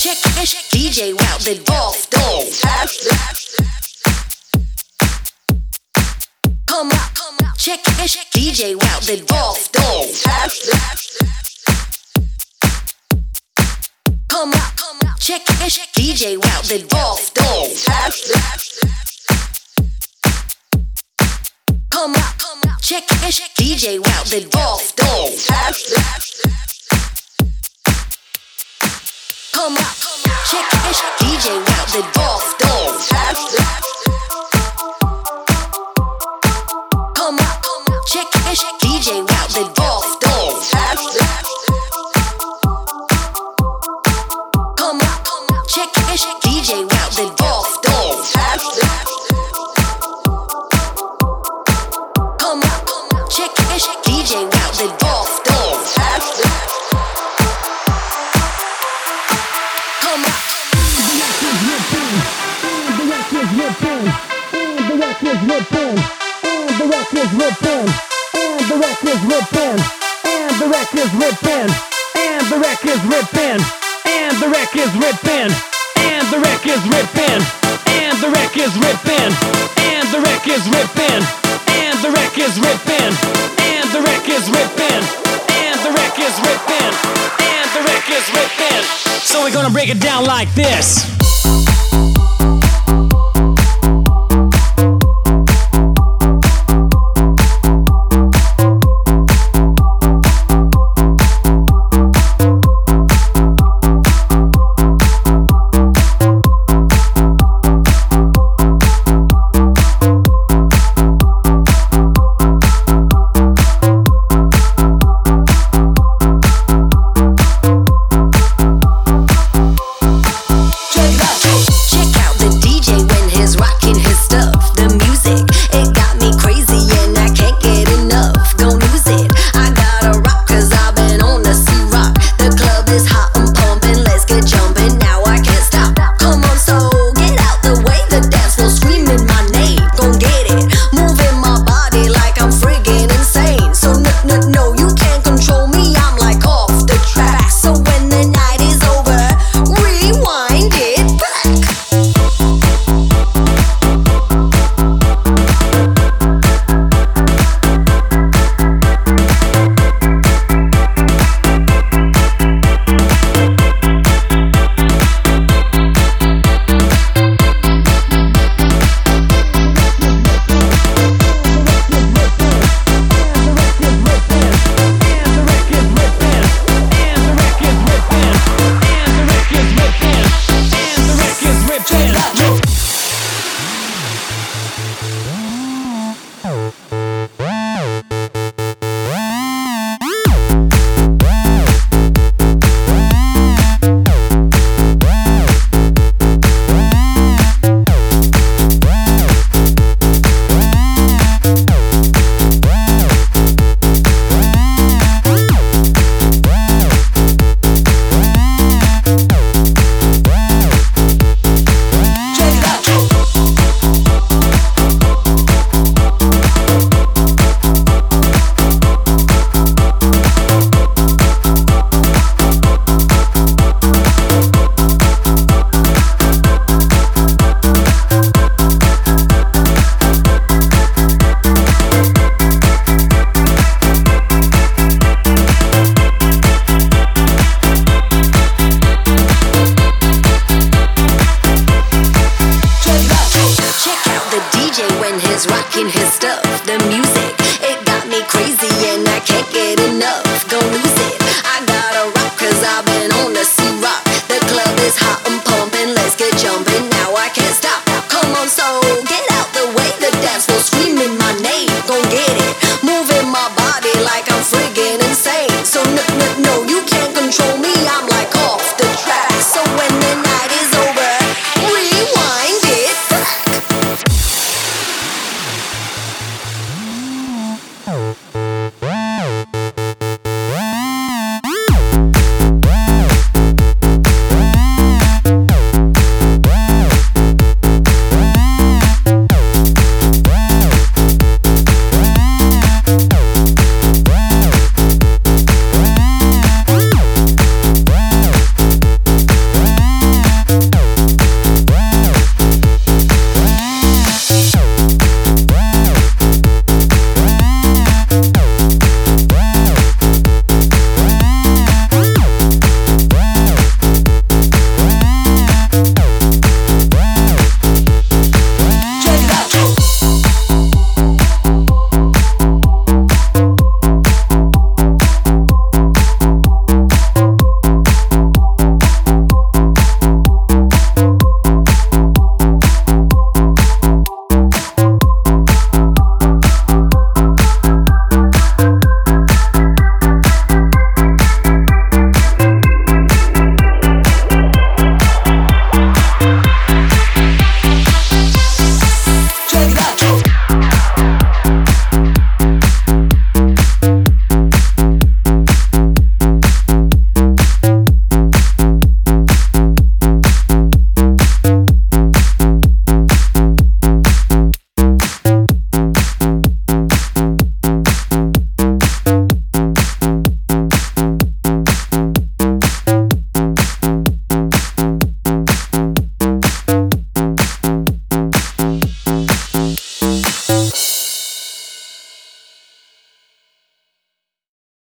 check DJ Wow, the Dolph Dog. Come out, check DJ Wow, the Dolph Dog. Come out, check DJ Wow, the Dolph Dog. Come out, check DJ Wow, the Dolph Dog. Come out, check DJ Wow, the Dolph Dog. Come out, check DJ Wow, the Dolph Dog. Come out, check DJ Wow, the Dolph Dog. Come out, check DJ Wow, the Dolph Dog. Come out. The record's ripping, and the record's ripping, and the record's ripping, and the record's ripping, and the record's ripping, and the record's ripping, and the record's ripping, and the record's ripping, and the record's ripping, and the record's ripping, and the record's ripping, and the record's ripping, and the record's ripping. So we're gonna break it down like this. Rocking his stuff.